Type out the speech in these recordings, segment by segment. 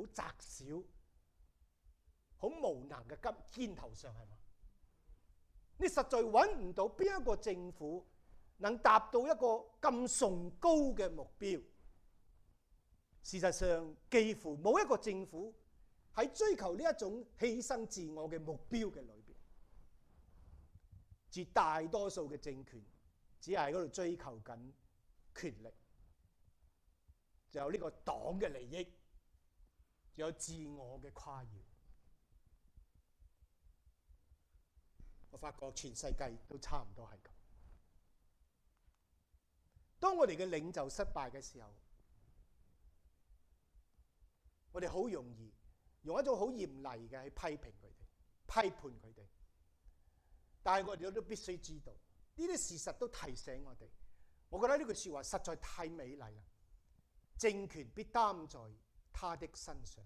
好窄小、好無能嘅肩頭上，係嘛？你實在揾唔到邊一個政府能達到一個咁崇高嘅目標。事實上，幾乎冇一個政府喺追求呢一種犧牲自我嘅目標嘅裏邊，絕大多數嘅政權只係喺嗰度追求緊權力，仲有呢個黨嘅利益，仲有自我嘅誇耀。我發覺全世界都差唔多係咁。當我哋嘅領袖失敗嘅時候，我哋好容易用一種好嚴厲嘅去批評佢哋、批判佢哋。但係我哋都必須知道，呢啲事實都提醒我哋。我覺得呢句説話實在太美麗啦！政權必擔在他的身上。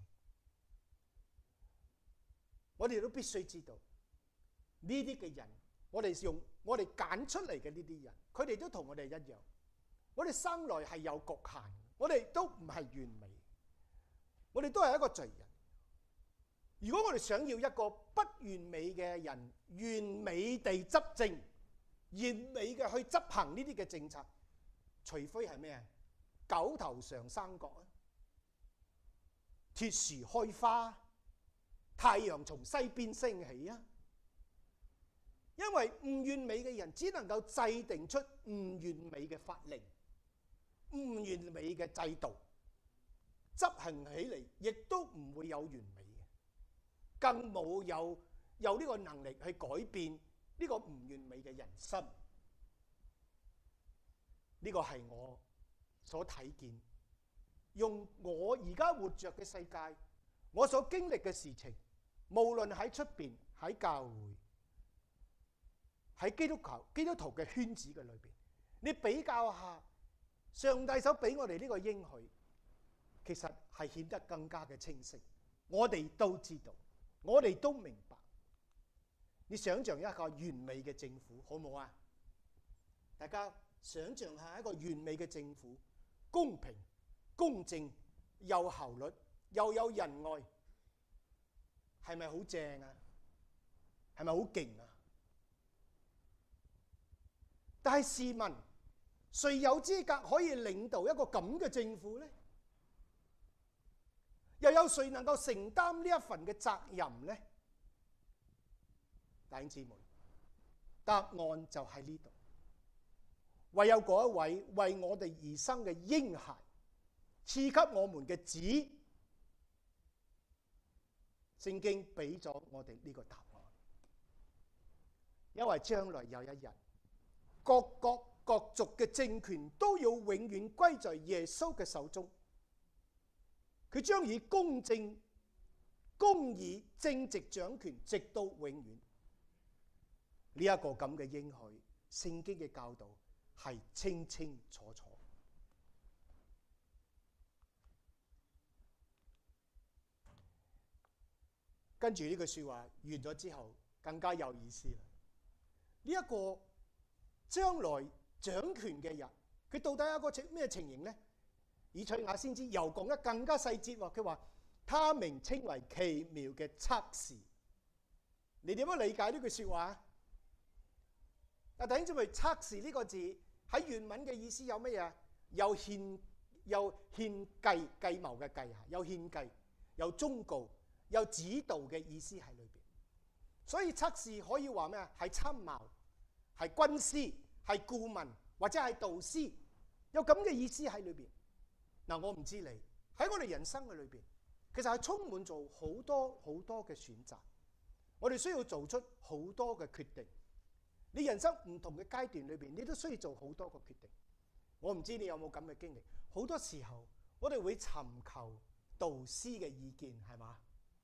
我哋都必須知道，呢啲嘅人，我哋揀出嚟嘅呢啲人，佢哋都同我哋一樣。我哋生來係有局限，我哋都唔係完美。我哋都係一個罪人。如果我哋想要一個不完美嘅人，完美地執政，完美嘅去執行呢啲嘅政策，除非係咩啊？狗頭上生角啊，鐵樹開花，太陽從西邊升起啊！因為唔完美嘅人只能夠制定出唔完美嘅法令、唔完美嘅制度。執行起嚟亦都唔會有完美嘅，更冇有呢個能力去改變呢個唔完美嘅人心。呢個係我所睇見，用我而家活着嘅世界，我所經歷嘅事情，無論喺出邊、喺教會、喺基督徒嘅圈子嘅裏邊，你比較下上帝所俾我哋呢個應許，其實係顯得更加嘅清晰。我哋都知道，我哋都明白。你想象一個完美嘅政府，好唔好啊？大家想象下一個完美嘅政府，公平、公正、有效率，又有仁愛，係咪好正啊？係咪好勁啊？但係試問，誰有資格可以領導一個咁嘅政府呢？又有誰能夠承擔呢一份嘅責任呢？弟兄姊妹，答案就喺呢度。唯有嗰一位為我哋而生嘅嬰孩，賜給我們嘅子，聖經俾咗我哋呢個答案。因為將來有一日，各國各族嘅政權都要永遠歸在耶穌嘅手中。佢將以公正、公義、正直掌權，直到永遠。呢一個咁嘅應許，聖經嘅教導係清清楚楚。跟住呢句說話完咗之後，更加有意思啦。呢一個將來掌權嘅人，佢到底有一個咩情形呢？以賽亞先知又講得更加細節喎。佢話他名稱為奇妙嘅策士。你點樣理解呢句說話？弟兄姊妹，策士呢個字喺原文嘅意思有乜嘢？有獻計謀嘅計，有獻計，有忠告，有指導嘅意思喺裏邊。所以策士可以話咩啊？係參謀，係軍師，係顧問，或者係導師，有咁嘅意思喺裏邊。嗱，我唔知你喺我哋人生嘅裏邊，其實係充滿做好多好多嘅選擇，我哋需要做出好多嘅決定。你人生唔同嘅階段裏邊，你都需要做好多個決定。我唔知你有冇咁嘅經歷。好多時候，我哋會尋求導師嘅意見，係嘛？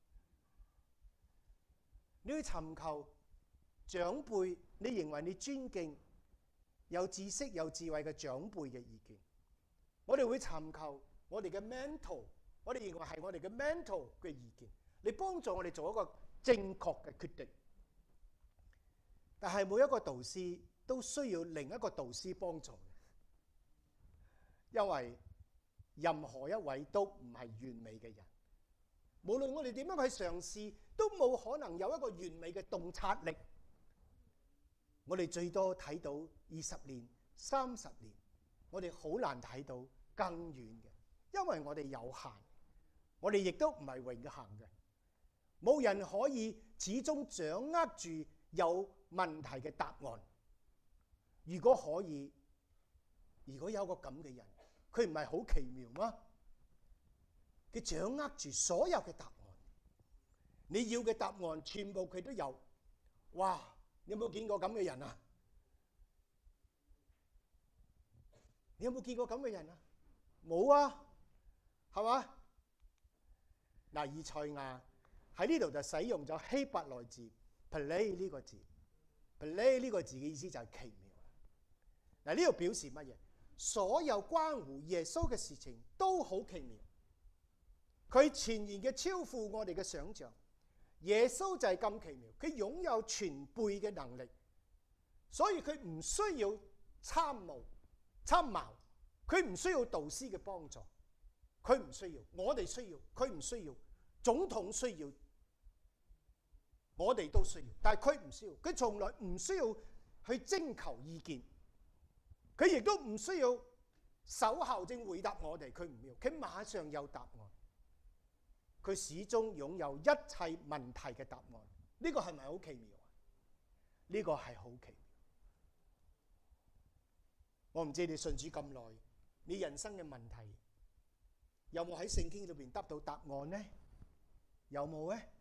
你會尋求長輩，你認為你尊敬、有知識、有智慧嘅長輩嘅意見。我哋會尋求我哋嘅 mentor， 我哋認為係我哋嘅 mentor 嘅意見，嚟幫助我哋做一個正確嘅決定。但係每一個導師都需要另一個導師幫助嘅，因為任何一位都唔係完美嘅人， 無論我哋點樣去嘗試，都冇可能有一個完美嘅洞察力。我哋最多睇到20年、30年，我哋好難睇到更遠嘅，因為我哋有限，我哋亦都唔係永恆嘅。冇人可以始終掌握住有問題嘅答案。如果可以，如果有個咁嘅人，佢唔係好奇妙嗎？佢掌握住所有嘅答案，你要嘅答案全部佢都有。哇！你有冇見過咁嘅人啊？你有冇見過咁嘅人啊？冇啊，係嘛？嗱，以賽亞喺呢度就使用咗希伯來字 play 呢個字 ，play 呢個字嘅意思就係奇妙。嗱，呢度表示乜嘢？所有關乎耶穌嘅事情都好奇妙，佢全然嘅超乎我哋嘅想象。耶穌就係咁奇妙，佢擁有全備嘅能力，所以佢唔需要參謀，佢唔需要導師嘅幫助，佢唔需要，我哋需要，佢唔需要，總統需要，我哋都需要，但係佢唔需要，佢從來唔需要去徵求意見，佢亦都唔需要守候正回答我哋，佢唔要，佢馬上有答案。佢始終擁有一切問題嘅答案，呢個係咪好奇妙啊？呢個係好奇妙。我唔知你信主咁耐，你人生嘅問題有冇喺聖經裏邊得到答案呢？有冇呢？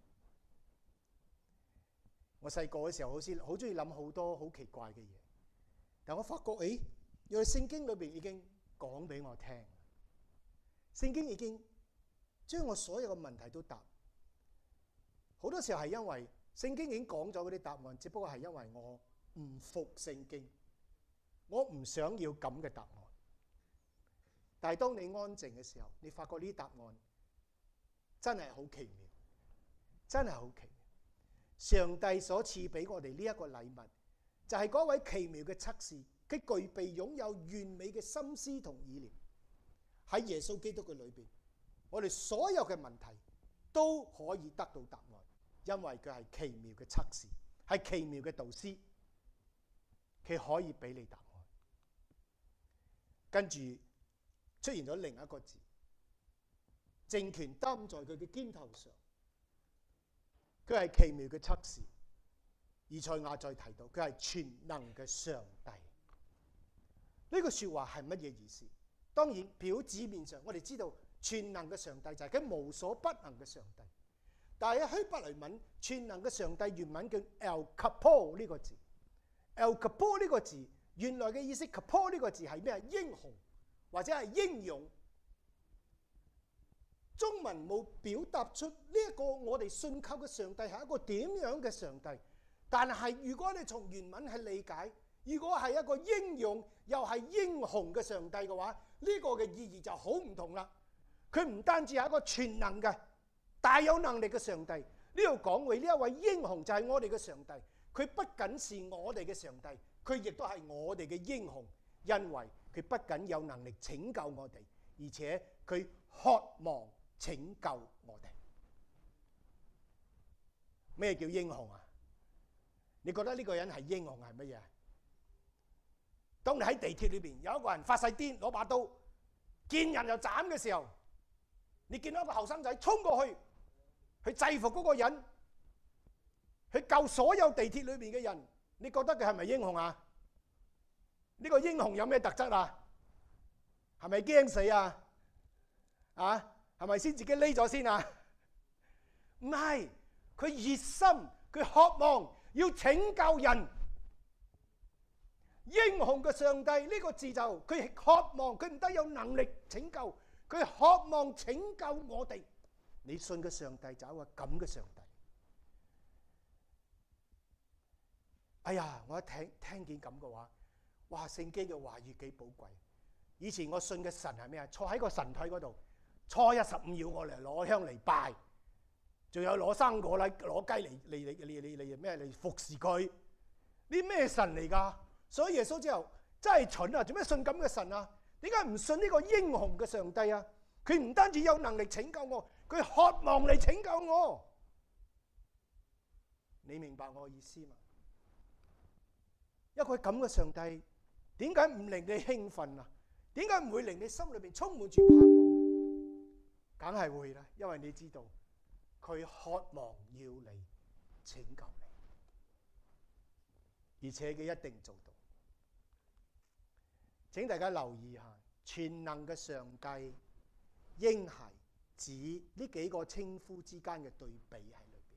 我細個嘅時候好中意諗好多好奇怪嘅嘢，但我發覺原來聖經裏邊已經講俾我聽，聖經已經將我所有嘅問題都答。好多時候係因為聖經已經講咗嗰啲答案，只不過係因為我唔服聖經，我唔想要咁嘅答案。但係當你安靜嘅時候，你發覺呢啲答案真係好奇妙，真係好奇妙。上帝所賜俾我哋呢一個禮物，就係嗰位奇妙嘅測試，佢具備擁有完美嘅心思同意念。喺耶穌基督嘅裏邊，我哋所有嘅問題都可以得到答案，因為佢係奇妙嘅測試，係奇妙嘅導師，佢可以俾你答案。跟住出現咗另一個字，政權擔在佢嘅肩頭上，佢係奇妙嘅測試。以賽亞再提到佢係全能嘅上帝。呢句說話係乜嘢意思？當然表紙面上我哋知道全能嘅上帝就係佢無所不能嘅上帝，但係喺希伯來文全能嘅上帝原文叫 El Capo 呢個字。El Capo 呢個字原來嘅意思 Capo 呢個字係咩？英雄或者係英勇。中文冇表達出呢一個我哋信靠嘅上帝係一個點樣嘅上帝，但係如果你從原文去理解，如果係一個英勇又係英雄嘅上帝嘅話，呢個嘅意義就好唔同啦。佢唔單止係一個全能嘅大有能力嘅上帝，呢度講為呢一位英雄就係我哋嘅上帝。佢不僅是我哋嘅上帝，佢亦都係我哋嘅英雄，因為佢不僅有能力拯救我哋，而且佢渴望拯救我哋。咩叫英雄啊？你覺得呢個人係英雄係乜嘢？當你喺地鐵裏邊有一個人發晒癲攞把刀見人就斬嘅時候，你見到一個後生仔衝過去去制服嗰個人，去救所有地鐵裏邊嘅人，你覺得佢係咪英雄啊？呢個英雄有咩特質啊？係咪驚死啊？啊？係咪先自己匿咗先啊？唔係，佢熱心，佢渴望要拯救人。英雄嘅上帝呢個字就佢渴望，佢唔得有能力拯救，佢渴望拯救我哋。你信嘅上帝就係一個咁嘅上帝。哎呀，我一聽見咁嘅話，哇！聖經嘅話語幾寶貴。以前我信嘅神係咩啊？坐喺個神台嗰度，初一十五要我嚟攞香嚟拜，仲有攞生果啦，攞雞嚟咩嚟服侍佢？呢咩神嚟㗎？所以耶穌之後真係蠢啊！做咩信咁嘅神啊？點解唔信呢個英雄嘅上帝啊？佢唔單止有能力拯救我， 佢渴望嚟拯救我。你明白我意思嘛？一個咁嘅上帝，點解唔令你興奮啊？點解唔會令你心裏邊充滿住盼望？梗係會啦，因為你知道佢渴望要你拯救你，而且佢一定做到。請大家留意下，全能嘅上帝、嬰孩子呢幾個稱呼之間嘅對比喺裏邊。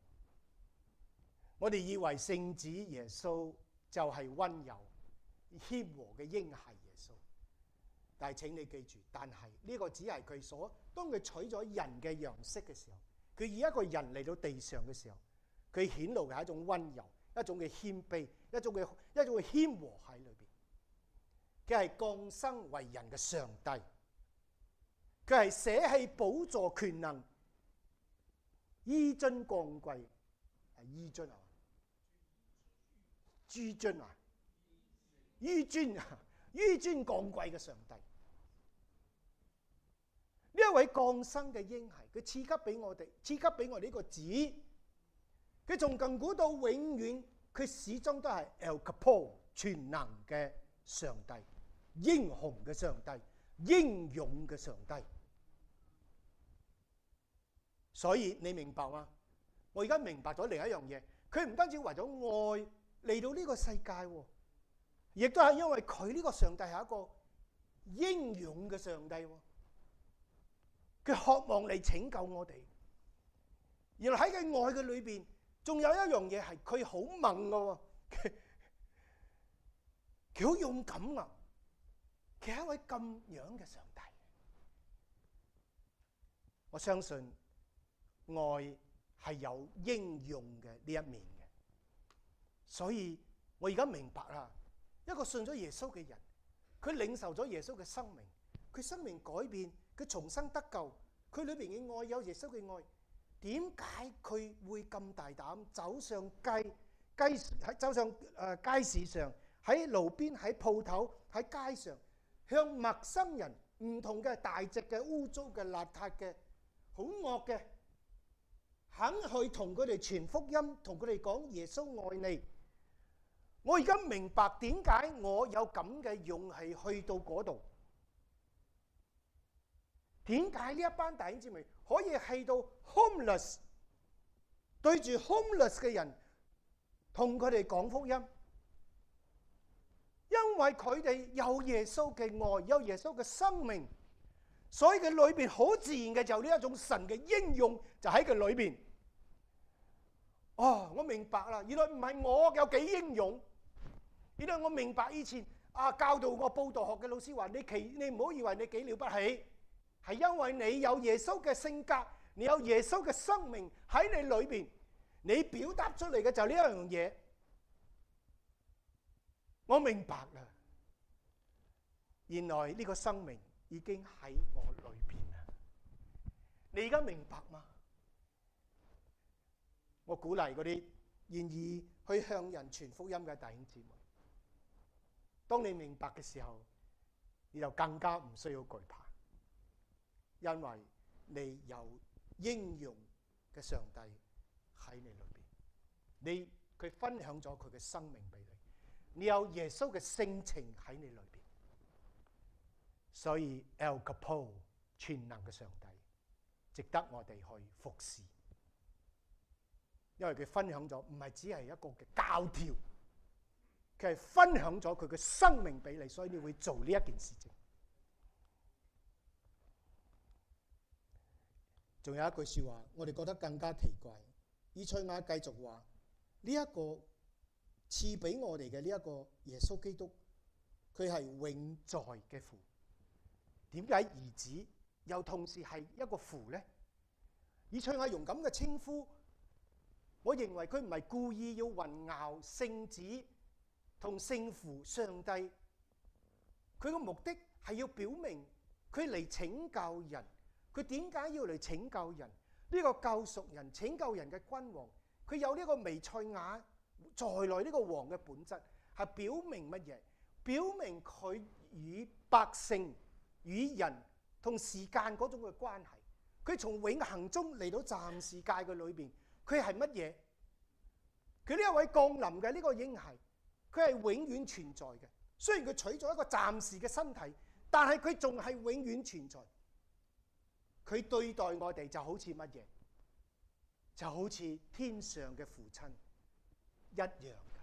我哋以為聖子耶穌就係溫柔謙和嘅嬰孩耶穌，但係請你記住，但係呢個只係佢所當佢取咗人嘅樣式嘅時候，佢以一個人嚟到地上嘅時候，佢顯露嘅係一種溫柔、一種嘅謙卑、一種嘅謙和喺裏邊。佢係降生為人嘅上帝，佢係捨棄寶座權能，纡尊降貴，係纡尊啊？纡尊啊？纡尊啊？纡尊降貴嘅上帝，呢一位降生嘅嬰孩，佢賜給俾我哋，賜給俾我哋呢個子，佢從亙古到永遠，佢始終都係 El Capo 全能嘅上帝。英雄嘅上帝，英勇嘅上帝。所以你明白嗎？我而家明白咗另一樣嘢，佢唔單止為咗愛嚟到呢個世界，亦都係因為佢呢個上帝係一個英勇嘅上帝，佢渴望嚟拯救我哋。原來喺佢愛嘅裏邊，仲有一樣嘢係佢好猛㗎，佢好勇敢啊！佢係一位咁樣嘅上帝，我相信愛係有英勇嘅呢一面嘅，所以我而家明白啦。一個信咗耶穌嘅人，佢領受咗耶穌嘅生命，佢生命改變，佢重生得救，佢裏邊嘅愛有耶穌嘅愛，點解佢會咁大膽走上街市上，喺路邊，喺鋪頭，喺街上，向陌生人唔同嘅大隻嘅、污糟嘅、邋遢嘅、好惡嘅，肯去同佢哋傳福音，同佢哋講耶穌愛你。我而家明白點解我有咁嘅勇氣去到嗰度，點解呢一班弟兄姊妹可以去到 homeless， 對住 homeless 嘅人同佢哋講福音。因為佢哋有耶穌嘅愛，有耶穌嘅生命，所以佢裏邊好自然嘅就呢一種神嘅應用就喺佢裏邊。哦，我明白啦，原來唔係我有幾英勇，原來我明白以前教導我報道學嘅老師話：你唔好以為你幾了不起，係因為你有耶穌嘅性格，你有耶穌嘅生命喺你裏邊，你表達出嚟嘅就呢一樣嘢。我明白啦，原來呢個生命已經喺我裏邊啦。你而家明白嗎？我鼓勵嗰啲願意去向人傳福音嘅弟兄姊妹，當你明白嘅時候，你就更加唔需要懼怕，因為你有英勇嘅上帝喺你裏邊，佢分享咗佢嘅生命俾你。你有耶穌嘅性情喺你裏邊，所以 El Capo 全能嘅上帝值得我哋去服侍，因為佢分享咗唔係只係一個嘅教條，佢係分享咗佢嘅生命俾你，所以你會做呢一件事情。仲有一句說話，我哋覺得更加奇怪。以賽亞繼續話呢一個賜俾我哋嘅呢一個耶穌基督，佢係永在嘅父。點解兒子又同時係一個父呢？以賽亞用咁嘅稱呼，我認為佢唔係故意要混淆聖子同聖父上帝，佢個目的係要表明佢嚟拯救人。佢點解要嚟拯救人？呢個救贖人、拯救人嘅君王，佢有呢個彌賽亞在內呢個王嘅本質，係表明乜嘢？表明佢與百姓、與人同時間嗰種嘅關係， 佢從永恆中嚟到暫時界嘅裏邊，佢係乜嘢？佢呢一位降臨嘅呢個嬰孩，佢係永遠存在嘅。雖然佢取咗一個暫時嘅身體，但係佢仲係永遠存在。佢對待我哋就好似乜嘢？就好似天上嘅父親一樣嘅。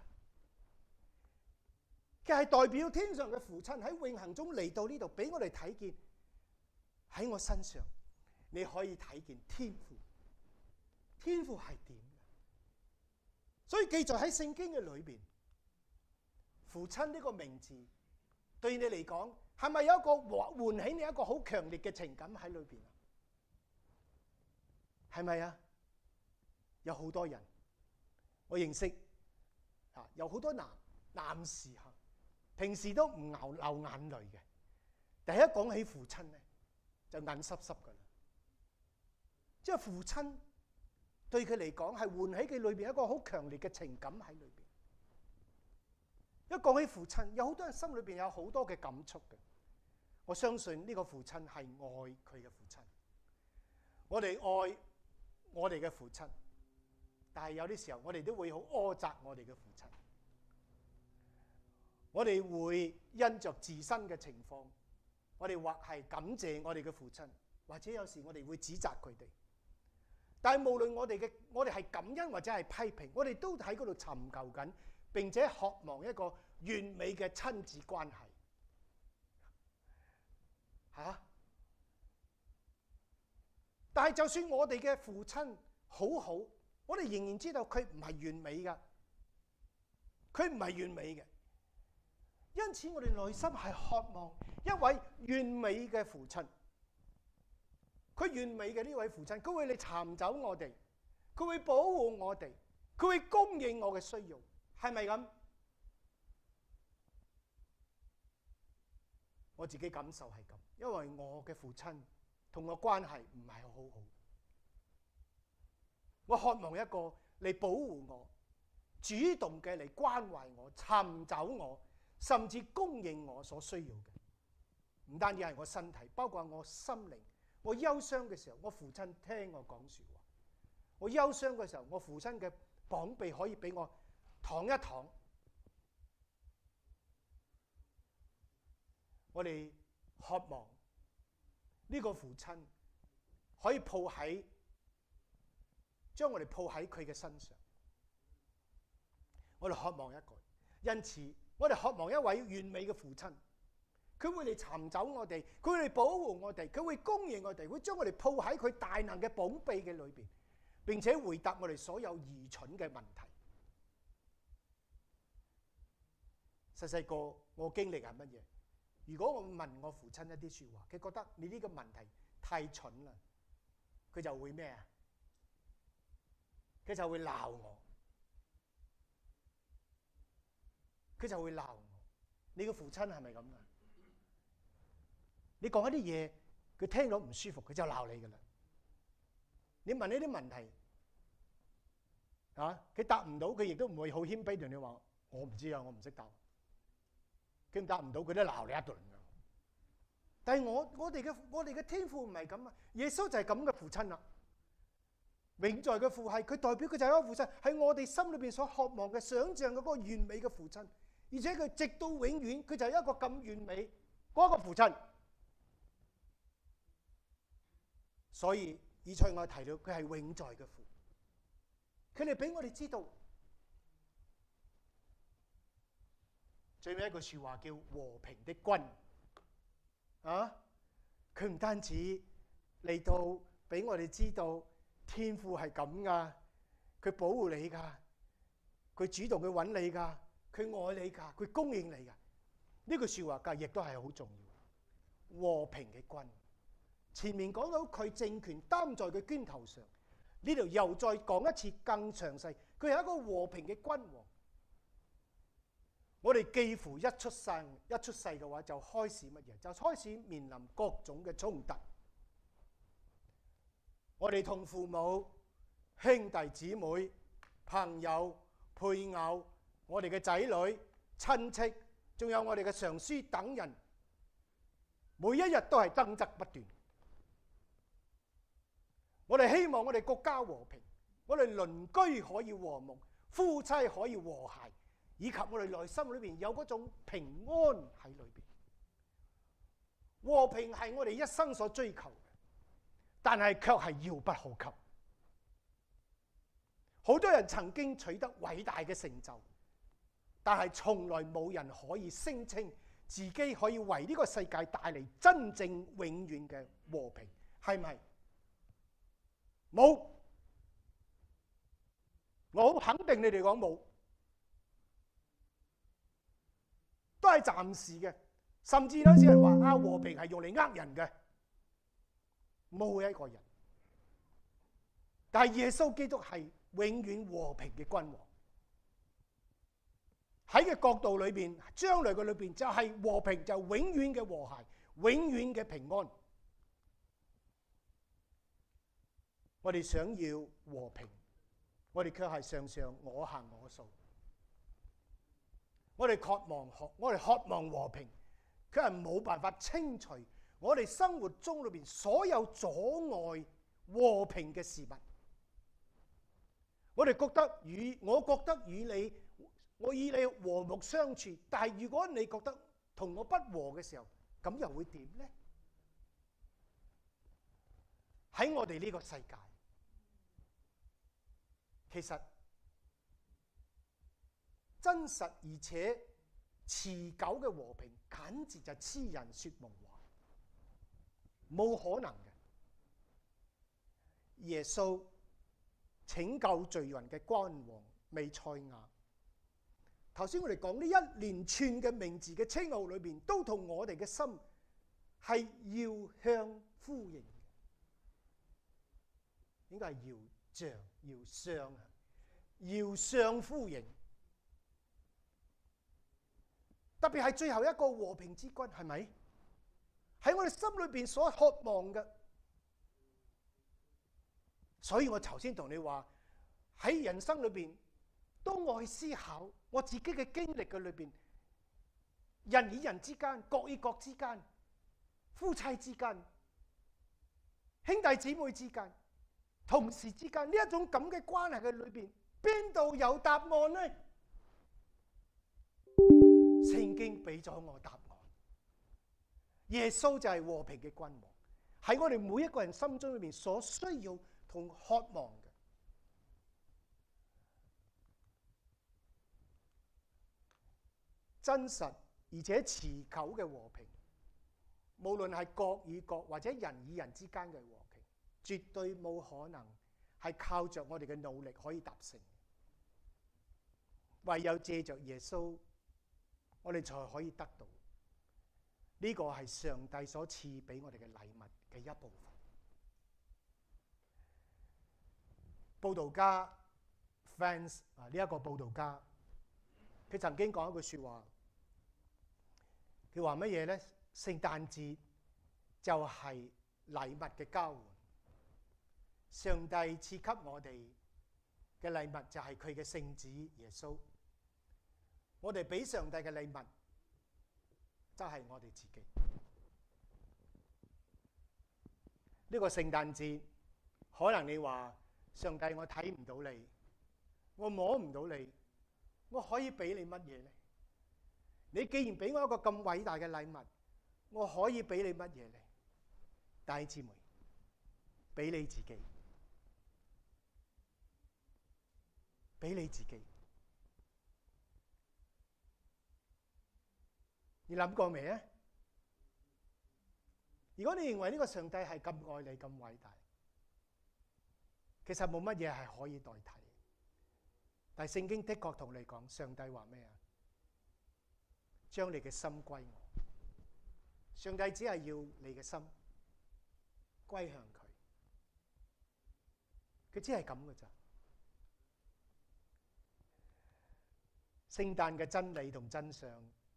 佢係代表天上嘅父親喺永恆中嚟到呢度，俾我哋睇見喺我身上，你可以睇見天父。天父係點嘅？所以記載喺聖經嘅裏邊，父親呢個名字對你嚟講，係咪有一個喚起你一個好強烈嘅情感喺裏邊啊？係咪啊？有好多人我認識啊，有好多男士嚇，平時都唔流眼淚嘅，第一講起父親咧，就眼濕濕噶啦。即係父親對佢嚟講係喚起佢裏邊一個好強烈嘅情感喺裏邊。一講起父親，有好多人心裏邊有好多嘅感觸嘅。我相信呢個父親係愛佢嘅父親，我哋愛我哋嘅父親，但係有啲時候我哋都會好苛責我哋嘅父親。我哋會因着自身嘅情況，我哋或係感謝我哋嘅父親，或者有時我哋會指責佢哋。但係無論我哋係感恩或者係批評，我哋都喺嗰度尋求緊，並且渴望一個完美嘅親子關係。但係就算我哋嘅父親好好，我哋仍然知道佢唔係完美㗎，佢唔係完美嘅。因此我哋內心係渴望一位完美嘅父親。佢完美嘅呢位父親，佢會嚟尋找我哋，佢會保護我哋，佢會供應我嘅需要，係咪咁？我自己感受係咁，因為我嘅父親同我關係唔係好好。我渴望一個嚟保護我，主動嘅嚟關懷我、尋找我，甚至供應我所需要嘅。唔單止係我身體，包括我心靈。我憂傷嘅時候，我父親聽我講說話；我憂傷嘅時候，我父親嘅膀臂可以俾我躺一躺。我哋渴望呢個父親可以將我哋抱喺佢嘅身上。我哋渴望一個，因此我哋渴望一位完美嘅父親。佢會嚟尋找我哋，佢會嚟保護我哋，佢會供應我哋，會將我哋抱喺佢大能嘅膀臂嘅裏邊，並且回答我哋所有愚蠢嘅問題。細細個我經歷係乜嘢？如果我問我父親一啲説話，佢覺得你呢個問題太蠢啦，佢就會咩啊？佢就會鬧我，佢就會鬧我。你個父親係咪咁啊？你講一啲嘢，佢聽到唔舒服，佢就鬧你噶啦。你問呢啲問題，佢答唔到，佢亦都唔會好謙卑同你話我唔知啊，我唔識答。佢答唔到，佢都鬧你一頓。但係我哋嘅天父唔係咁啊！耶穌就係咁嘅父親啦。永在嘅父係佢代表佢就係一個父親，係我哋心裏邊所渴望嘅、想像嘅嗰個完美嘅父親，而且佢直到永遠，佢就係一個咁完美嗰個父親。所以以賽亞提到佢係永在嘅父，佢哋俾我哋知道最尾一句説話叫和平的君啊！佢唔單止嚟到俾我哋知道天父係咁噶，佢保護你噶，佢主動去揾你噶，佢愛你噶，佢供應你噶。呢句説話亦都係好重要。和平嘅君。前面講到佢政權擔在佢肩頭上，呢度又再講一次更詳細。佢係一個和平嘅君王。我哋幾乎一出世嘅話，就開始乜嘢？就開始面臨各種嘅衝突。我哋同父母、兄弟姊妹、朋友、配偶、我哋嘅仔女、親戚，仲有我哋嘅上司等人，每一日都係爭執不斷。 我哋希望我哋國家和平，我哋鄰居可以和睦，夫妻可以和諧，以及我哋內心裏邊有嗰種平安喺裏邊。和平係我哋一生所追求嘅，但係卻係遙不可及。好多人曾經取得偉大嘅成就，但係從來冇人可以聲稱自己可以為呢個世界帶嚟真正永遠嘅和平，係咪？冇，我好肯定你哋講冇，都係暫時嘅。甚至有啲人話啊，和平係用嚟呃人嘅，冇一個人。但係耶穌基督係永遠和平嘅君王。喺嘅角度裏邊，將來嘅裏邊就係和平，就永遠嘅和諧，永遠嘅平安。我哋想要和平，我哋卻係常常我行我素。我哋渴望和平，卻係冇辦法清除我哋生活中裏邊所有阻礙和平嘅事物。我覺得與你和睦相處，但係如果你覺得同我不和嘅時候，咁又會點呢？喺我哋呢個世界，其實真實而且持久嘅和平，簡直就痴人說夢話，冇可能嘅。耶穌拯救罪人嘅君王彌賽亞，頭先我哋講呢一連串嘅名字嘅稱號裏邊，都同我哋嘅心係遙相呼應嘅，應該係遙相呼應。特別係最後一個和平之君，係咪？喺我哋心裏邊所渴望嘅。所以我頭先同你話，喺人生裏邊，當我去思考我自己嘅經歷嘅裏邊，人與人之間、國與國之間、夫妻之間、兄弟姊妹之間、同事之間，呢一種咁嘅關係嘅裏邊，邊度有答案呢？聖經俾咗我答案，耶穌就係和平嘅君王，喺我哋每一個人心中裏面所需要同渴望嘅。真實而且持久嘅和平，無論係國與國或者人與人之間嘅和平，絕對冇可能係靠着我哋嘅努力可以達成，唯有借着耶穌，我哋才可以得到。呢個係上帝所賜俾我哋嘅禮物嘅一部分。佈道家 Fans 呢一個佈道家，佢曾經講一句説話，佢話乜嘢呢？聖誕節就係禮物嘅交換，上帝賜給我哋嘅禮物就係佢嘅聖子耶穌。我哋俾上帝嘅禮物，就係我哋自己。呢個聖誕節，可能你話上帝，我睇唔到你，我摸唔到你，我可以俾你乜嘢呢？你既然俾我一個咁偉大嘅禮物，我可以俾你乜嘢呢？弟兄姊妹，俾你自己，俾你自己。你諗過未啊？如果你認為呢個上帝係咁愛你、咁偉大，其實冇乜嘢係可以代替。但係聖經的確同你講，上帝話咩啊？將你嘅心歸我。上帝只係要你嘅心歸向佢，佢只係咁嘅咋。聖誕嘅真理同真相，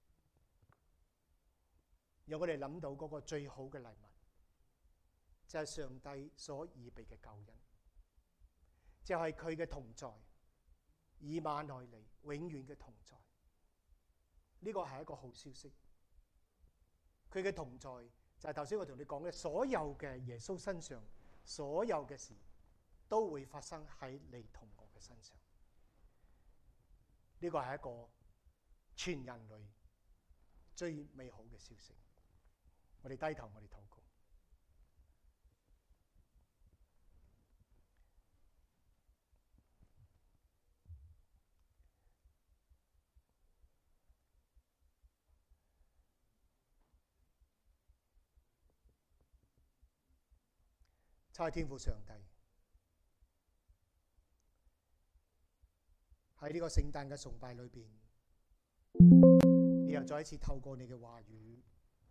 讓我哋諗到嗰個最好嘅禮物，就係上帝所預備嘅救恩，就係佢嘅同在，以馬內利，永遠嘅同在。呢個係一個好消息。佢嘅同在就係頭先我同你講嘅，所有嘅耶穌身上所有嘅事都會發生喺你同我嘅身上。呢個係一個全人類最美好嘅消息。我哋低頭，我哋禱告。差天父上帝，喺呢個聖誕嘅崇拜裏邊，你又再一次透過你嘅話語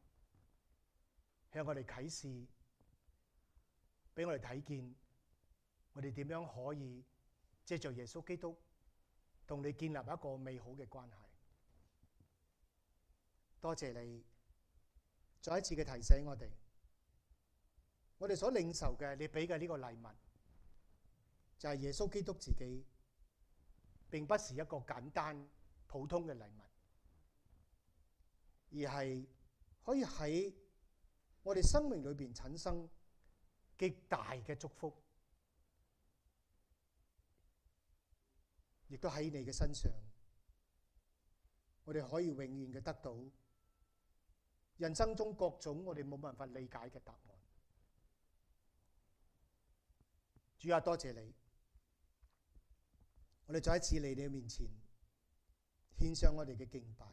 向我哋啟示，俾我哋睇見我哋點樣可以藉着耶穌基督同你建立一個美好嘅關係。多謝你再一次嘅提醒我哋，我哋所領受嘅你俾嘅呢個禮物，就係耶穌基督自己，並不是一個簡單普通嘅禮物，而係可以喺我哋生命裏邊產生極大嘅祝福，亦都喺你嘅身上，我哋可以永遠嘅得到人生中各種我哋冇辦法理解嘅答案。主啊，多謝你，我哋再一次嚟你面前獻上我哋嘅敬拜，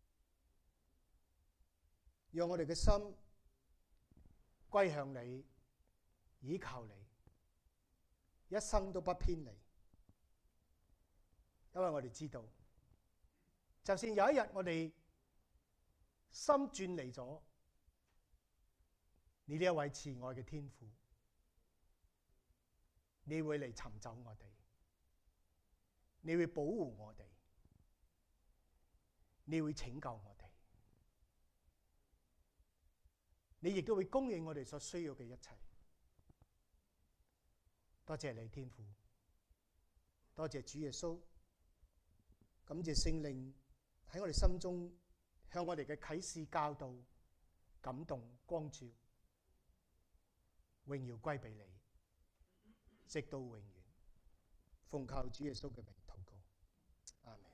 讓我哋嘅心歸向你，倚靠你，一生都不偏離。因為我哋知道，就算有一日我哋心轉離咗，你呢一位慈愛嘅天父，你會嚟尋找我哋，你會保護我哋，你會拯救我哋，你亦都會供應我哋所需要嘅一切。多謝你天父，多謝主耶穌，感謝聖靈喺我哋心中向我哋嘅啟示教導感動光照，榮耀歸俾你，直到永遠。奉靠主耶穌嘅名禱告，阿們。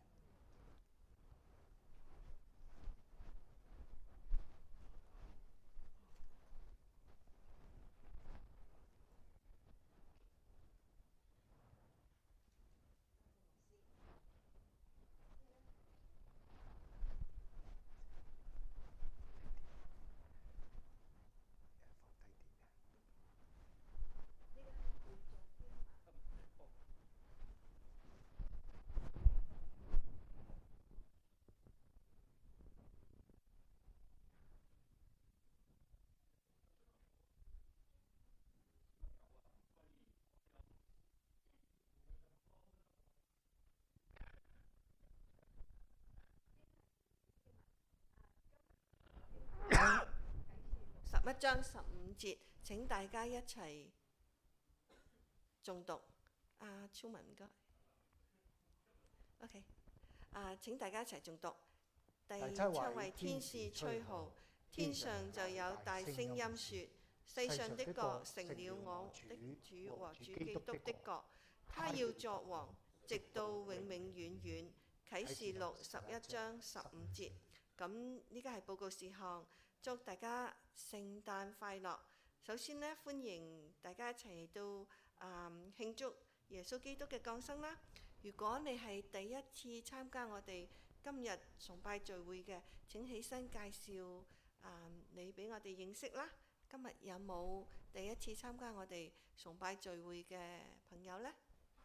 11章15節，請大家一齊誦讀。超文唔該。OK， 請大家一齊誦讀。第7位天使吹號，天上就有大聲音說：世上的國成了我的主和主基督的國，他要作王，直到永永遠遠。啟示錄11章15節。咁呢家係報告事項。祝大家聖誕快樂！首先呢，歡迎大家一齊到慶祝耶穌基督嘅降生啦。如果你係第一次參加我哋今日崇拜聚會嘅，請起身介紹你俾我哋認識啦。今日有冇第一次參加我哋崇拜聚會嘅朋友呢？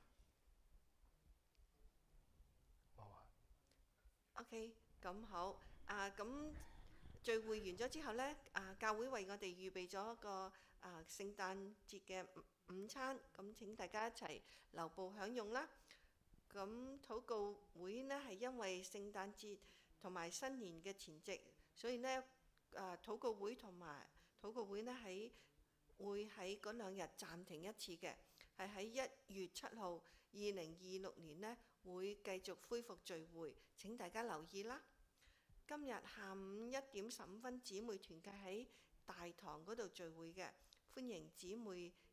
冇啊。 OK， 咁好。咁聚會完咗之後呢，教會為我哋預備咗一個聖誕節嘅午餐，咁請大家一齊留步享用啦。咁禱告會呢係因為聖誕節同埋新年嘅前夕，所以呢禱告會呢會喺嗰2日暫停一次嘅，係喺1月7號2026年呢會繼續恢復聚會，請大家留意啦。今日下午1點15分，姊妹團契喺大堂嗰度聚會嘅，歡迎姊妹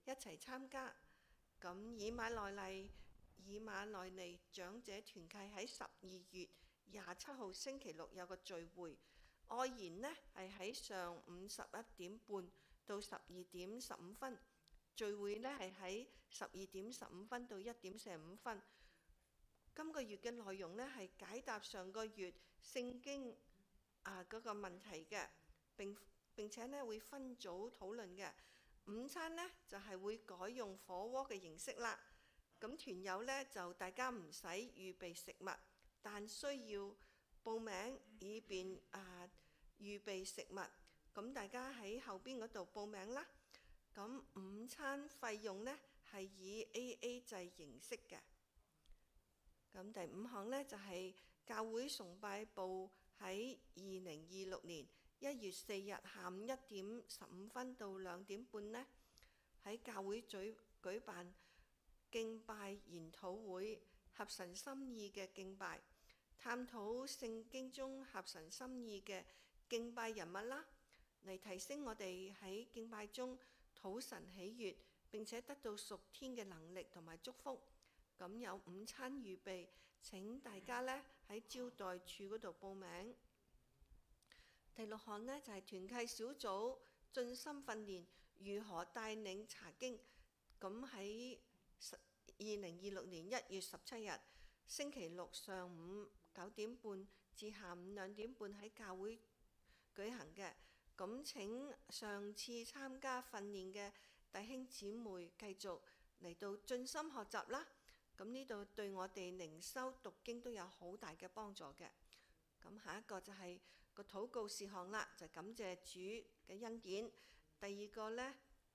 一齊參加。咁以馬內利長者團契喺12月27號星期六有個聚會，愛筵呢係喺上午11點半到12點15分，聚會呢係喺12點15分到1點45分。今個月嘅內容呢係解答上個月聖經嗰個問題嘅，並且呢會分組討論嘅。午餐呢就係會改用火鍋嘅形式啦。咁團友呢就大家唔使預備食物，但需要報名以便預備食物。咁大家喺後邊嗰度報名啦。咁午餐費用呢係以 AA 制形式嘅。咁第5項呢就係教會崇拜部喺2026年1月4日下午1點15分到2點半呢，喺教會舉辦敬拜研討會，合神心意嘅敬拜，探討聖經中合神心意嘅敬拜人物啦，嚟提升我哋喺敬拜中討神喜悅，並且得到屬天嘅能力同埋祝福。咁有午餐預備，請大家呢喺招待處嗰度報名。第6項呢就係團契小組進心訓練，如何帶領查經。咁喺2026年1月17日星期六上午9點半至下午2點半喺教會舉行嘅。咁請上次參加訓練嘅弟兄姊妹繼續嚟到進心學習啦。咁呢度對我哋靈修讀經都有好大嘅幫助嘅。咁下一個就係個禱告事項啦，就感謝主嘅恩典。第2個呢，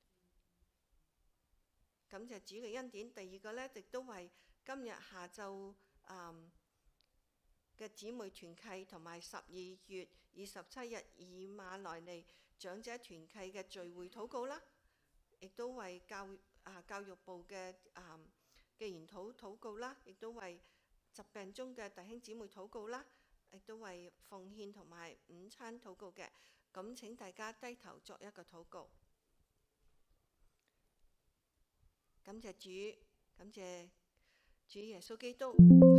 感謝主嘅恩典。第2個呢，亦都為今日下晝嘅姊妹團契同埋12月27日以馬內利長者團契嘅聚會禱告啦，亦都為教育部嘅研討禱告啦，亦都為疾病中嘅弟兄姊妹禱告啦，亦都為奉獻同埋午餐禱告嘅。咁請大家低頭作一個禱告。感謝主，感謝主耶穌基督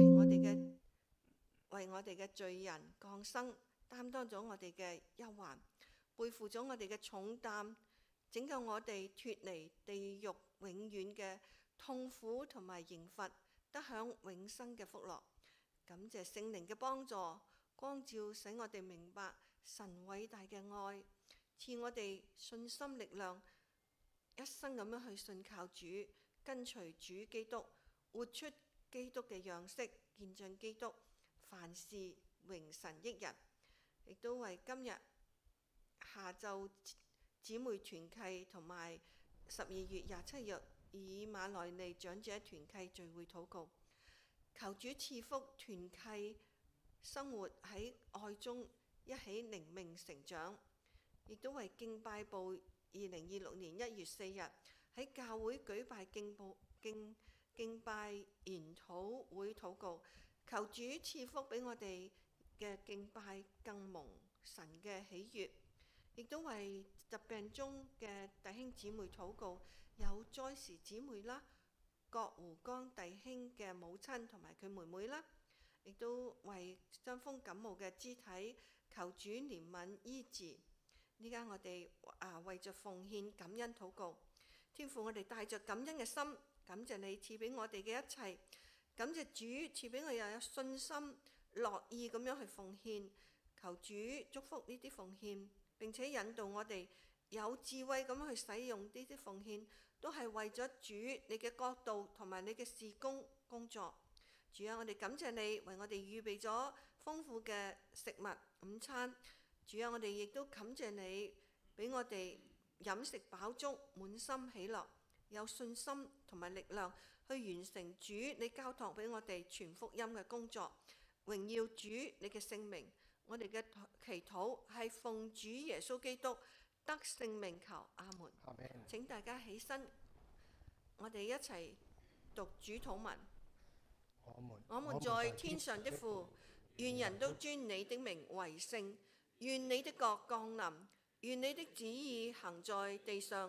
為我哋嘅罪人降生，擔當咗我哋嘅憂患，背負咗我哋嘅重擔，拯救我哋脫離地獄永遠嘅痛苦同埋刑罰，得享永生嘅福樂。感謝聖靈嘅幫助，光照使我哋明白神偉大嘅愛，賜我哋信心力量，一生咁樣去信靠主，跟隨主基督，活出基督嘅樣式，見證基督，凡事榮神益人。亦都為今日下晝姊妹團契同埋12月27日以馬內利長者團契聚會禱告，求主賜福團契生活喺愛中一起靈命成長。亦都為敬拜部2026年1月4日喺教會舉辦敬拜研討會禱告，求主賜福俾我哋嘅敬拜更蒙神嘅喜悅。亦都為疾病中嘅弟兄姊妹禱告，有災時姊妹啦，郭胡江弟兄嘅母親同埋佢妹妹啦，亦都為傷風感冒嘅肢體求主憐憫醫治。呢家我哋為着奉獻感恩禱告，天父，我哋帶着感恩嘅心，感謝你賜俾我哋嘅一切，感謝主賜俾我又有信心樂意咁樣去奉獻，求主祝福呢啲奉獻，並且引導我哋有智慧咁去使用呢啲奉獻，都係為咗主你嘅國度同埋你嘅事工工作。主啊，我哋感謝你為我哋預備咗豐富嘅食物午餐。主啊，我哋亦都感謝你俾我哋飲食飽足，滿心喜樂，有信心同埋力量去完成主你交託俾我哋傳福音嘅工作，榮耀主你嘅聖名。我哋嘅祈禱係奉主耶穌基督得聖名求，阿門。 阿們。 請大家起身，我哋一齊讀主禱文。我們在天上的父，願人都尊你的名為聖。願你的國降臨，願你的旨意行在地上，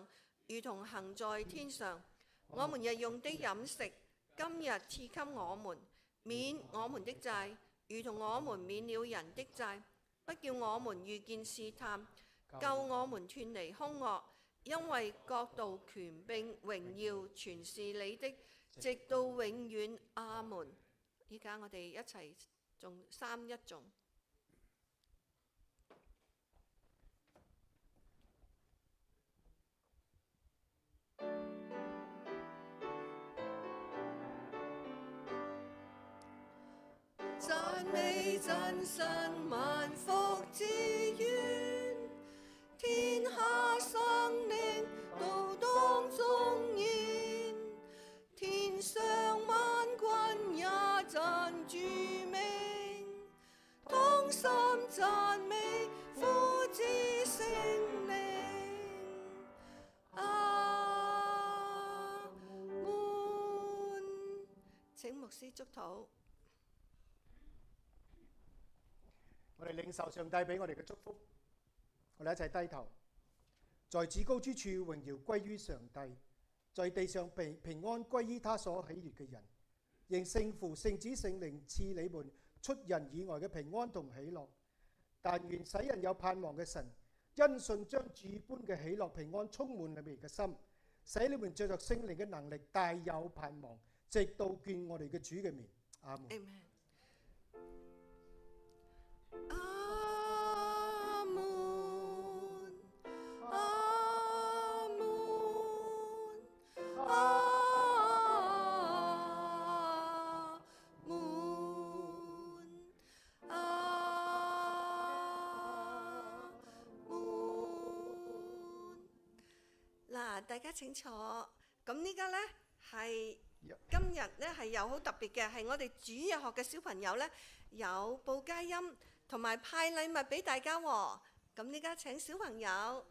如同行在天上。我們日用的飲食，今日賜給我們，免我們的債，如同我們免了人的債，不叫我們遇見試探，救我們脫離兇惡。因為國度、權柄、榮耀，全是你的，直到永遠。阿門。依家我哋一齊頌三一頌。讚美真神萬福之源，天下生靈都當中現，天上萬軍也讚主名，同心讚美父子聖靈。阿門。請牧師祝禱。 我哋領受上帝俾我哋嘅祝福，我哋一齊低頭，在至高之處榮耀歸於上帝，在地上平安歸於他所喜悅嘅人。願聖父、聖子、聖靈賜你們出人意外嘅平安同喜樂。但願使人有盼望嘅神，因信將主般嘅喜樂平安充滿你們嘅心，使你們藉着聖靈嘅能力大有盼望，直到見我哋嘅主嘅面。阿門。 大家請坐。咁呢家呢係今日呢係有好特別嘅，係我哋主日學嘅小朋友呢有報佳音同埋派禮物俾大家喎。咁呢家請小朋友。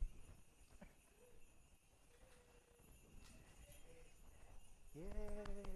耶！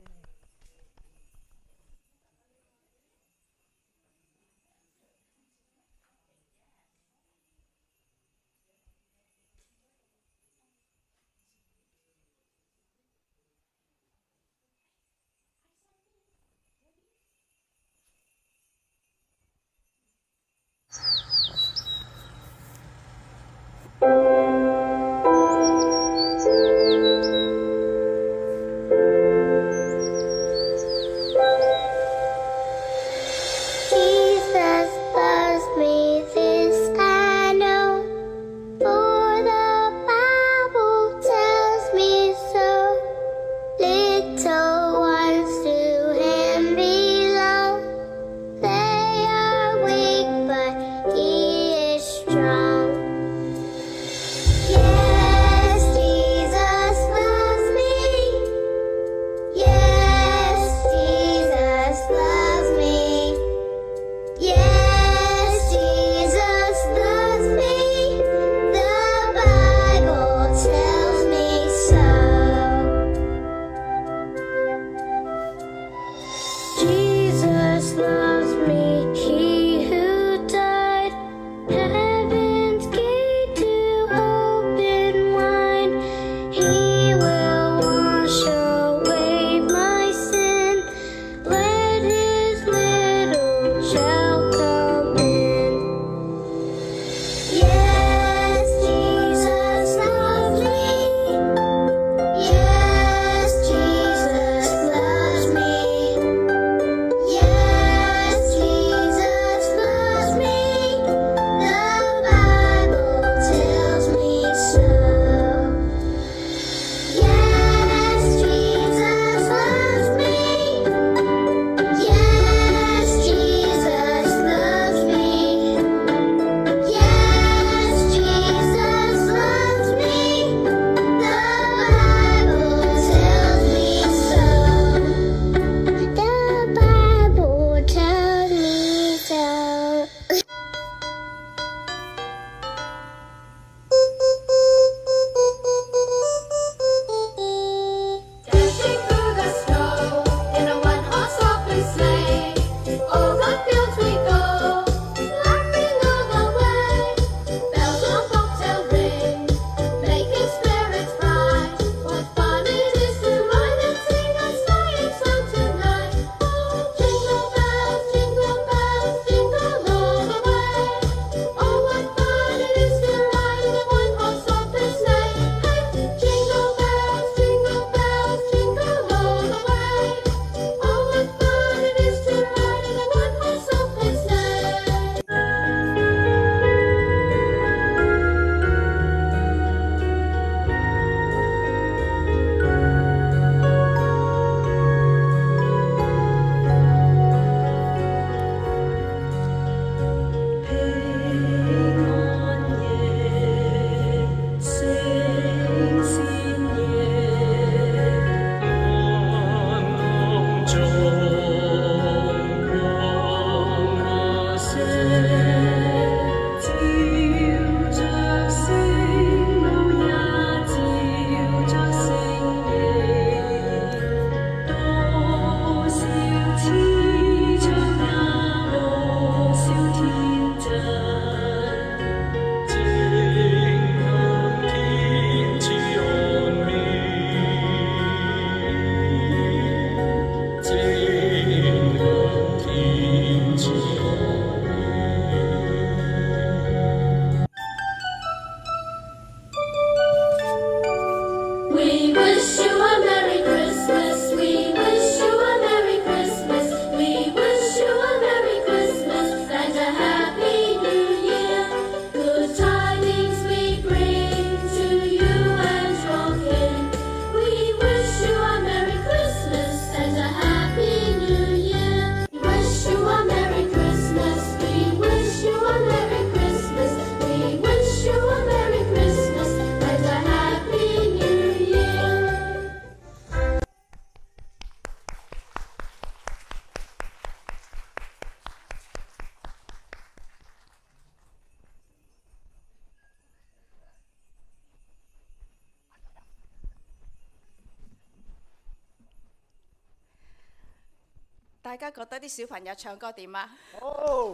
大家覺得啲小朋友唱歌點啊？ 好，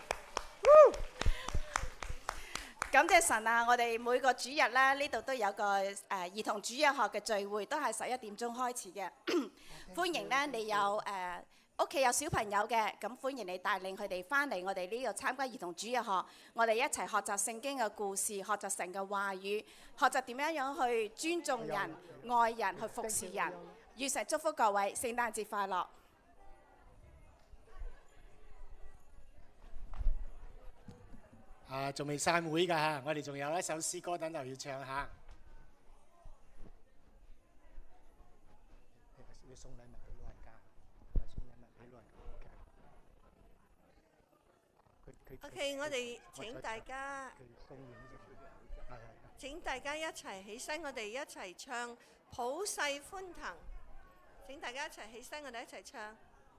感謝神啊！我哋每個主日咧，呢度都有個兒童主日學嘅聚會，都係11點鐘開始嘅。歡迎咧，你有屋企有小朋友嘅，咁歡迎你帶領佢哋翻嚟我哋呢度參加兒童主日學。我哋一齊學習聖經嘅故事，學習神嘅話語，學習點樣去尊重人、愛人、去服侍人。願神祝福各位，聖誕節快樂！ 仲未散會㗎嚇，我哋仲有一首詩歌等候要唱下。要送禮物俾老人家，送禮物俾老人家。 OK， 我哋請大家一齊起身，我哋一齊唱普世歡騰。請大家一齊起身，我哋一齊唱。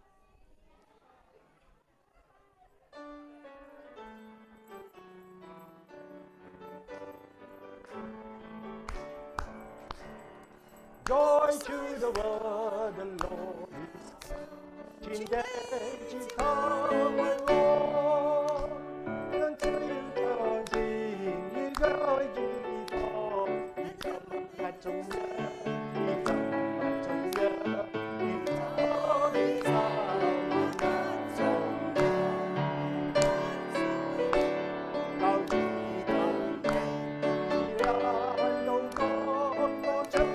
Joy to the world, the Lord is come. Today come along, until you come in, joy to the Lord. You come back to me, you come back to me, you come in time, not so long. Now we don't need no God, no church.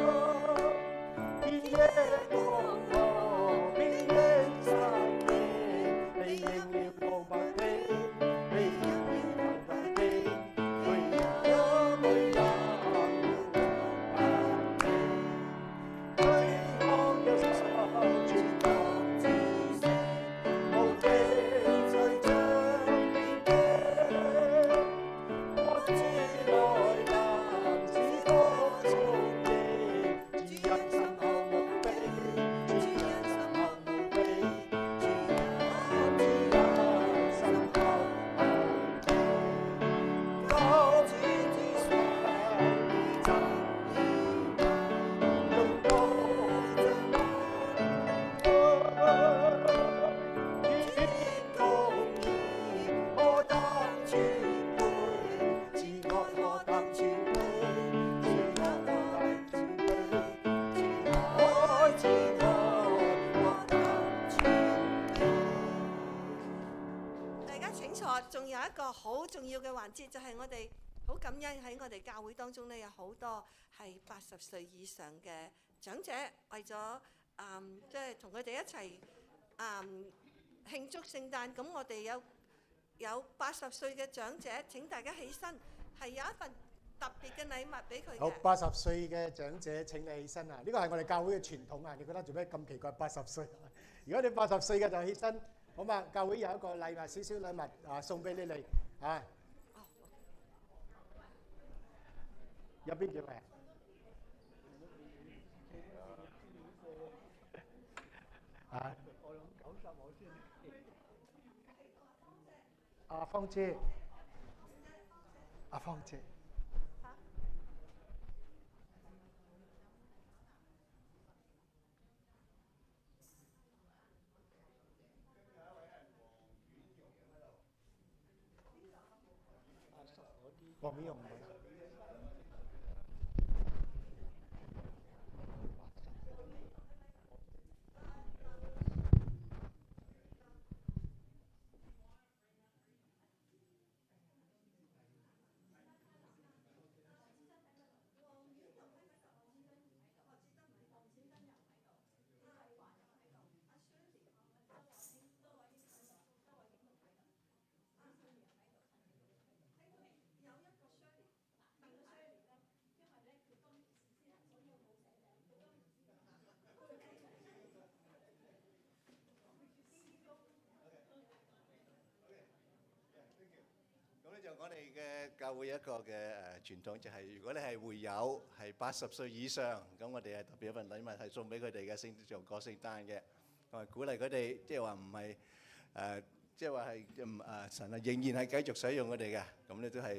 仲有一個好重要嘅環節，就係我哋好感恩喺我哋教會當中呢，有好多係80歲以上嘅長者，為咗即係同佢哋一齊慶祝聖誕。咁我哋有80歲嘅長者，請大家起身，係有一份特別嘅禮物俾佢嘅。 好，80歲嘅長者請你起身啊！呢個係我哋教會嘅傳統啊！你覺得做咩咁奇怪？80歲，如果你80歲嘅就起身。好嘛，教會有一個禮物，少少禮物送俾你哋啊！入邊叫咩？啊！阿芳姐，阿芳姐。黃美容唔係。 我哋嘅教會一個嘅傳統就係，如果你係會友係80歲以上，咁我哋係特別一份禮物係送俾佢哋嘅，做過聖誕嘅，同埋鼓勵佢哋，即係話唔係即係話係神啊，仍然係繼續使用佢哋嘅，咁咧都係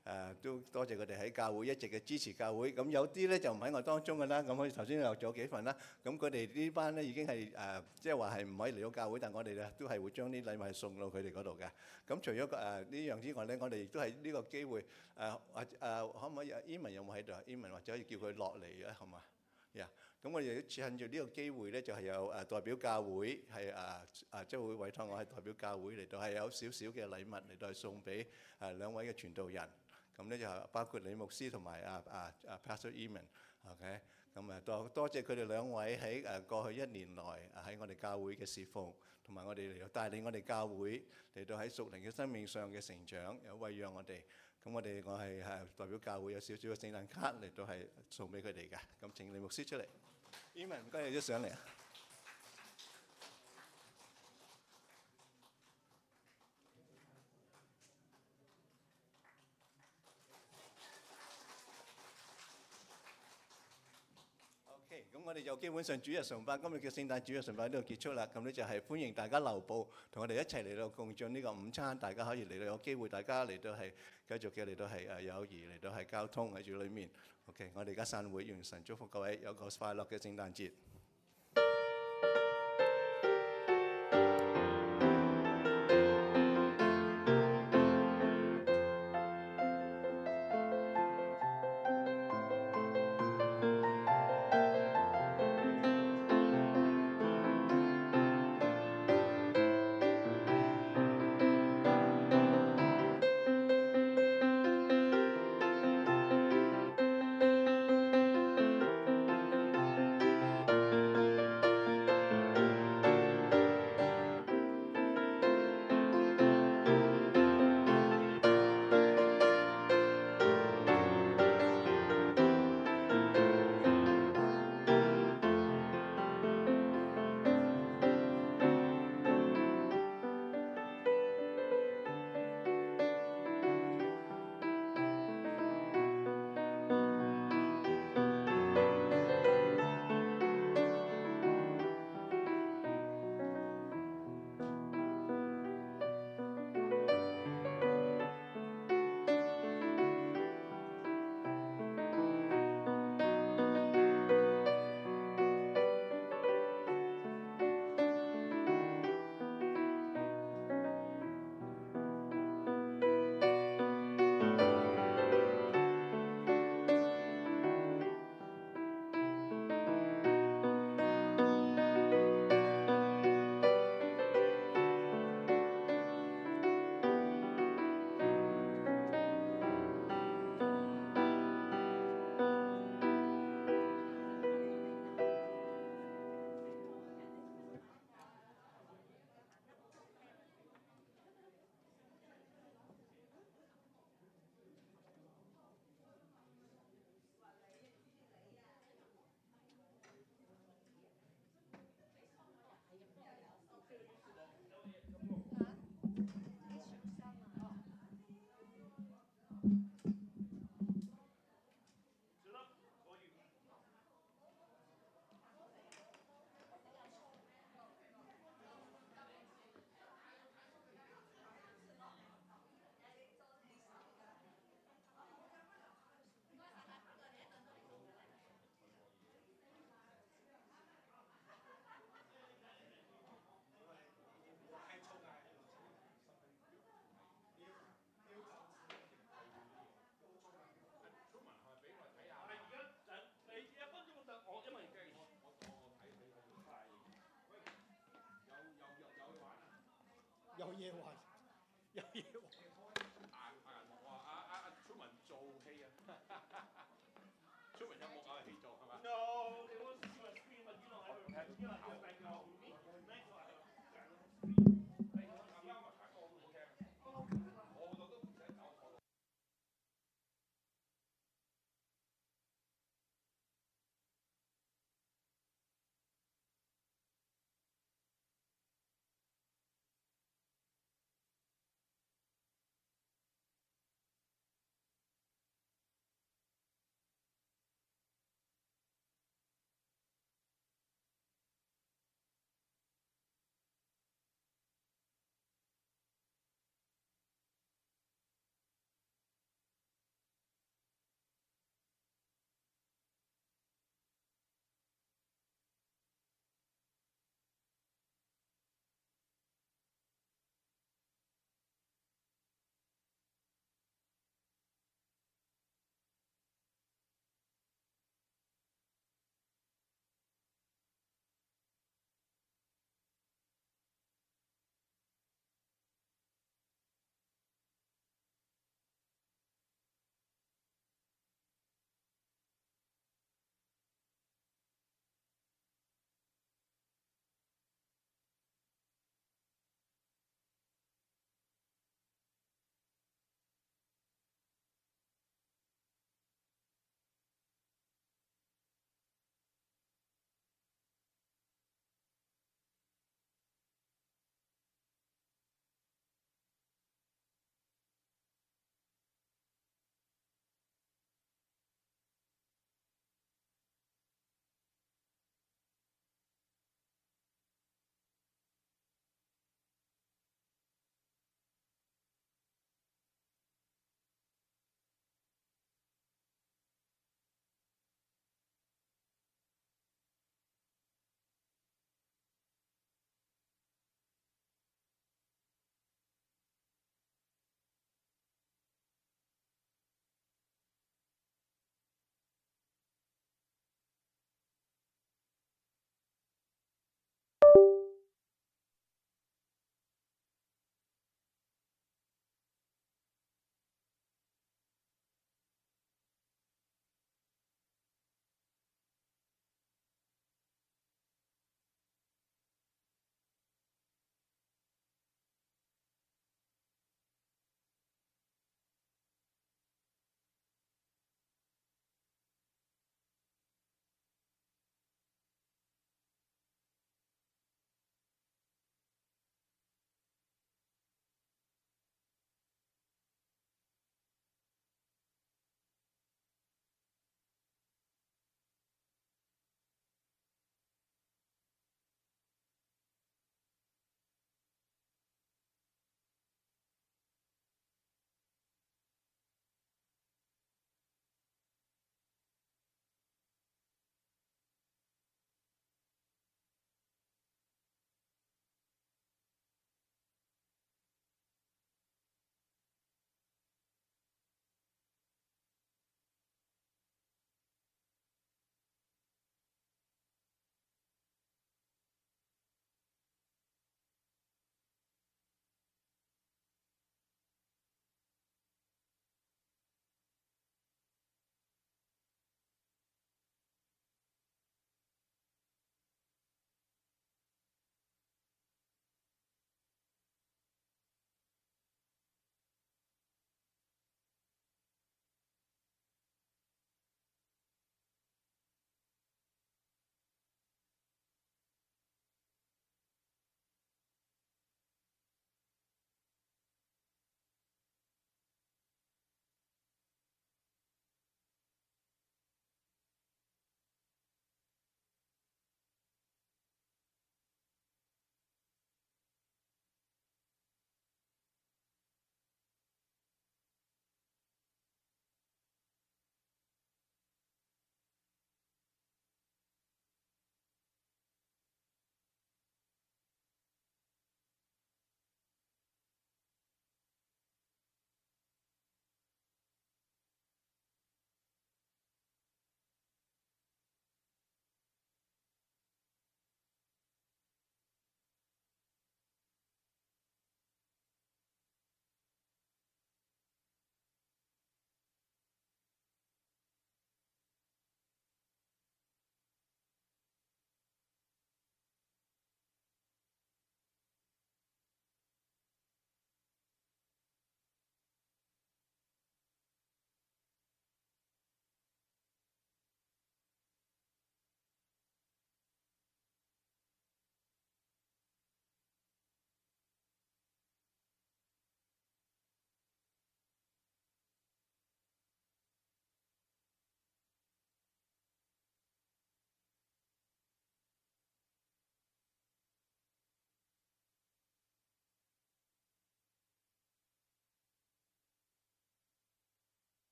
都多謝佢哋喺教會一直嘅支持教會。咁有啲咧就唔喺我當中㗎啦。咁我頭先又做咗幾份啦。咁佢哋呢班咧已經係即係話係唔可以嚟到教會，但我哋咧都係會將啲禮物係送到佢哋嗰度嘅。咁除咗呢樣之外咧，我哋亦都係呢個機會可唔可以？Evan 有冇喺度？Evan 或者可以叫佢落嚟啊，好嘛？咁我哋趁住呢個機會咧，就係有代表教會係即係會委託我係代表教會嚟到係有少少嘅禮物嚟到係送俾兩位嘅傳道人。咁咧就包括李牧師同埋Pastor Evan。OK， 咁多謝佢哋兩位喺過去1年內喺我哋教會嘅侍奉，同埋我哋嚟到帶領我哋教會嚟到喺屬靈嘅生命上嘅成長，有餵養我哋。咁我係代表教會有少少嘅聖誕卡嚟到係送俾佢哋嘅。咁請李牧師出嚟。Evan 唔該，你都上嚟啊。OK， 咁我哋就基本上主日崇拜，今日嘅聖誕主日崇拜呢度結束啦。咁咧就係歡迎大家留步，同我哋一齊嚟到共進呢個午餐。大家可以嚟到有機會，大家嚟到係繼續嘅嚟到係友誼嚟到係交通喺住裏面。OK， 我哋而家散會，願神祝福各位有個快樂嘅聖誕節。 有嘢玩。